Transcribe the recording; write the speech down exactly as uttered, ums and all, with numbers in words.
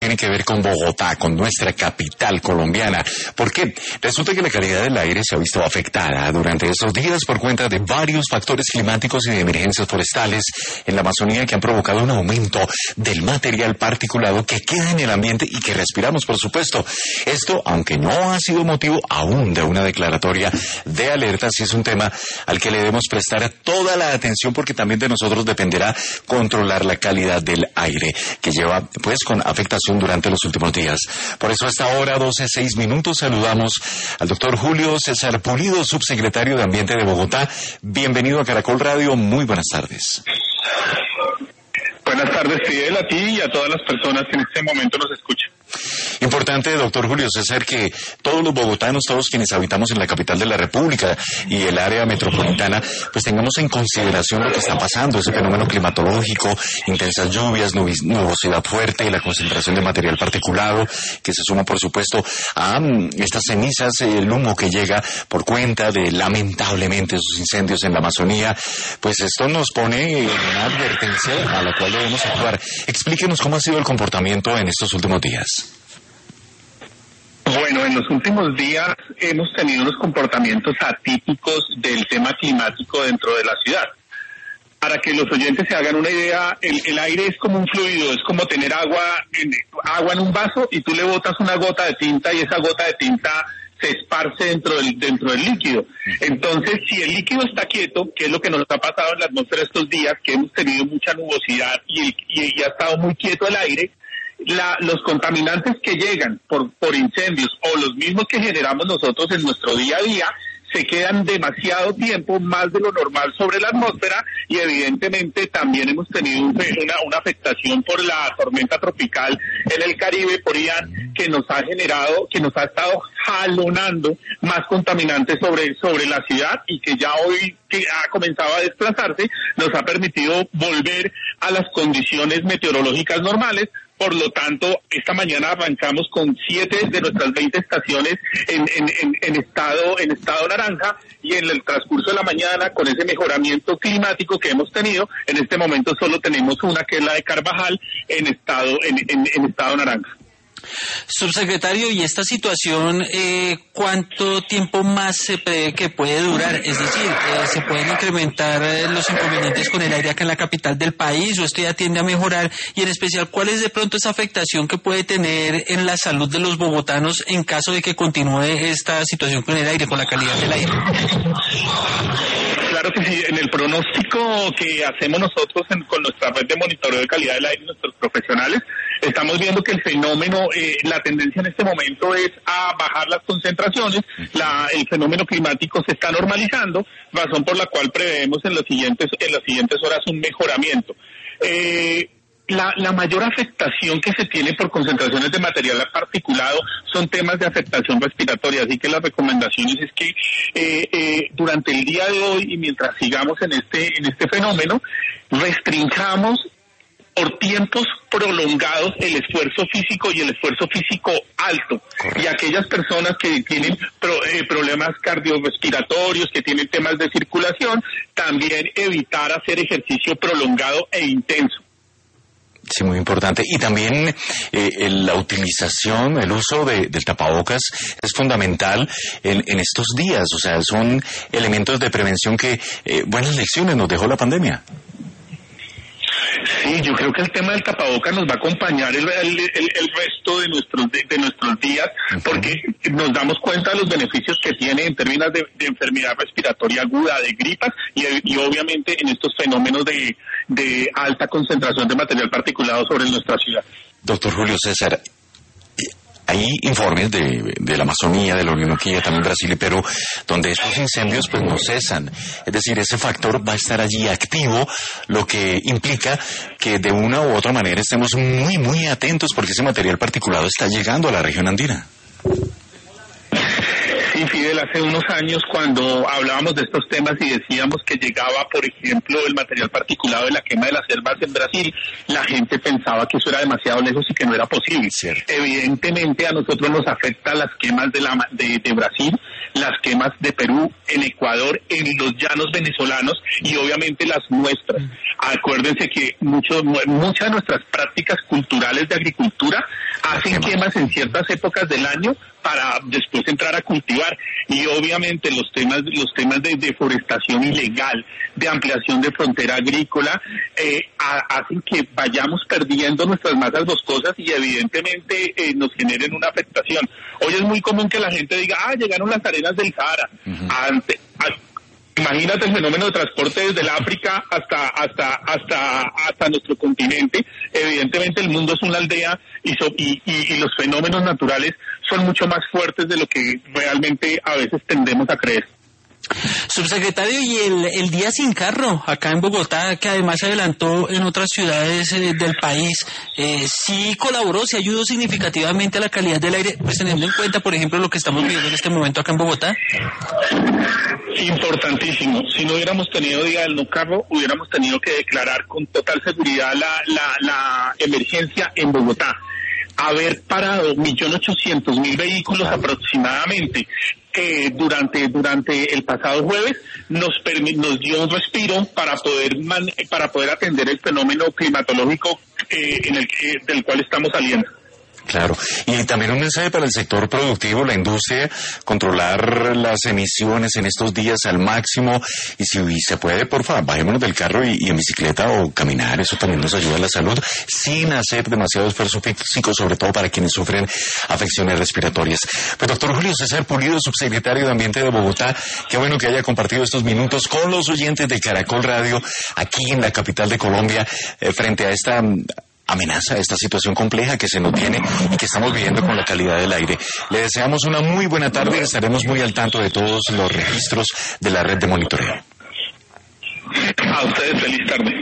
tiene que ver con Bogotá, con nuestra capital colombiana. ¿Por qué? Resulta que la calidad del aire se ha visto afectada durante estos días por cuenta de varios factores climáticos y de emergencias forestales en la Amazonía que han provocado un aumento del material particulado que queda en el ambiente y que respiramos, por supuesto. Esto, aunque no ha sido motivo aún de una declaratoria de alerta, sí es un tema al que le debemos prestar toda la atención porque también de nosotros dependerá controlar la calidad del aire que lleva pues con afectación durante los últimos días. Por eso a esta hora, doce, seis minutos, saludamos al doctor Julio César Pulido, subsecretario de Ambiente de Bogotá. Bienvenido a Caracol Radio, muy buenas tardes. Buenas tardes, Fidel, a ti y a todas las personas que en este momento nos escuchan. Importante, doctor Julio César, que todos los bogotanos, todos quienes habitamos en la capital de la República y el área metropolitana, pues tengamos en consideración lo que está pasando, ese fenómeno climatológico, intensas lluvias, nubosidad fuerte, la concentración de material particulado, que se suma, por supuesto, a um, estas cenizas, el humo que llega por cuenta de, lamentablemente, esos incendios en la Amazonía. Pues esto nos pone en una advertencia a la cual debemos actuar. Explíquenos cómo ha sido el comportamiento en estos últimos días. Bueno, en los últimos días hemos tenido unos comportamientos atípicos del tema climático dentro de la ciudad. Para que los oyentes se hagan una idea, el, el aire es como un fluido, es como tener agua en, agua en un vaso y tú le botas una gota de tinta y esa gota de tinta se esparce dentro del, dentro del líquido. Entonces, si el líquido está quieto, que es lo que nos ha pasado en la atmósfera estos días, que hemos tenido mucha nubosidad y, y, y ha estado muy quieto el aire, La, los contaminantes que llegan por, por incendios o los mismos que generamos nosotros en nuestro día a día se quedan demasiado tiempo, más de lo normal, sobre la atmósfera y evidentemente también hemos tenido una, una afectación por la tormenta tropical en el Caribe, por Ian, que nos ha generado, que nos ha estado jalonando más contaminantes sobre, sobre la ciudad y que ya hoy que ha comenzado a desplazarse nos ha permitido volver a las condiciones meteorológicas normales. Por lo tanto, esta mañana arrancamos con siete de nuestras veinte estaciones en, en, en, en estado en estado naranja y en el transcurso de la mañana, con ese mejoramiento climático que hemos tenido, en este momento solo tenemos una que es la de Carvajal en estado en, en, en estado naranja. Subsecretario, ¿y esta situación eh, cuánto tiempo más se prevé que puede durar? Es decir, eh, ¿se pueden incrementar eh, los inconvenientes con el aire acá en la capital del país o esto ya tiende a mejorar? Y en especial, ¿cuál es de pronto esa afectación que puede tener en la salud de los bogotanos en caso de que continúe esta situación con el aire, con la calidad del aire? Claro que sí, en el pronóstico que hacemos nosotros en, con nuestra red de monitoreo de calidad del aire, nuestros profesionales, estamos viendo que el fenómeno, eh, la tendencia en este momento es a bajar las concentraciones, la, el fenómeno climático se está normalizando, razón por la cual preveemos en, los siguientes, en las siguientes horas un mejoramiento. Eh, La, la mayor afectación que se tiene por concentraciones de material particulado son temas de afectación respiratoria, así que las recomendaciones es que eh, eh, durante el día de hoy y mientras sigamos en este en este fenómeno, restringamos por tiempos prolongados el esfuerzo físico y el esfuerzo físico alto. Correcto. Y aquellas personas que tienen pro, eh, problemas cardiorrespiratorios, que tienen temas de circulación, también evitar hacer ejercicio prolongado e intenso. Sí, muy importante. Y también eh, la utilización, el uso de, del tapabocas es fundamental en, en estos días. O sea, son elementos de prevención que eh, buenas lecciones nos dejó la pandemia. Sí, yo creo que el tema del tapabocas nos va a acompañar el, el, el, el resto de nuestros de, de nuestros días, uh-huh. porque nos damos cuenta de los beneficios que tiene en términos de, de enfermedad respiratoria aguda, de gripas y, y obviamente en estos fenómenos de, de alta concentración de material particulado sobre nuestra ciudad. Doctor Julio César, hay informes de, de la Amazonía, de la Orinoquía, también Brasil y Perú, donde estos incendios pues no cesan. Es decir, ese factor va a estar allí activo, lo que implica que de una u otra manera estemos muy, muy atentos porque ese material particulado está llegando a la región andina. Sí, Fidel, hace unos años cuando hablábamos de estos temas y decíamos que llegaba, por ejemplo, el material particulado de la quema de las selvas en Brasil, la gente pensaba que eso era demasiado lejos y que no era posible. Cierto. Evidentemente a nosotros nos afectan las quemas de, la, de, de Brasil, las quemas de Perú, en Ecuador, en los llanos venezolanos y obviamente las nuestras. Acuérdense que mucho, muchas de nuestras prácticas culturales de agricultura hacen quemas en ciertas épocas del año para después entrar a cultivar. Y obviamente los temas los temas de deforestación ilegal, de ampliación de frontera agrícola, eh, a, hacen que vayamos perdiendo nuestras masas boscosas y evidentemente eh, nos generen una afectación. Hoy es muy común que la gente diga, ah, llegaron las arenas del Sahara. Uh-huh. Ante, a, Imagínate el fenómeno de transporte desde el África hasta hasta hasta hasta nuestro continente. Evidentemente el mundo es una aldea y, so, y, y, y los fenómenos naturales son mucho más fuertes de lo que realmente a veces tendemos a creer. Subsecretario, y el, el Día Sin Carro acá en Bogotá, que además se adelantó en otras ciudades eh, del país, eh, sí colaboró, sí ayudó significativamente a la calidad del aire, pues teniendo en cuenta, por ejemplo, lo que estamos viviendo en este momento acá en Bogotá. Importantísimo. Si no hubiéramos tenido Día del No Carro, hubiéramos tenido que declarar con total seguridad la, la, la emergencia en Bogotá. Haber parado un millón ochocientos mil vehículos aproximadamente eh, durante durante el pasado jueves nos permi- nos dio un respiro para poder man- para poder atender el fenómeno climatológico eh, en el que, del cual estamos saliendo. Claro, y también un mensaje para el sector productivo, la industria, controlar las emisiones en estos días al máximo, y si se puede, por favor, bajémonos del carro y, y en bicicleta o caminar, eso también nos ayuda a la salud, sin hacer demasiado esfuerzo físico, sobre todo para quienes sufren afecciones respiratorias. Pues doctor Julio César Pulido, subsecretario de Ambiente de Bogotá, qué bueno que haya compartido estos minutos con los oyentes de Caracol Radio, aquí en la capital de Colombia, eh, frente a esta amenaza, esta situación compleja que se nos viene y que estamos viviendo con la calidad del aire. Le deseamos una muy buena tarde y estaremos muy al tanto de todos los registros de la red de monitoreo. A ustedes feliz tarde.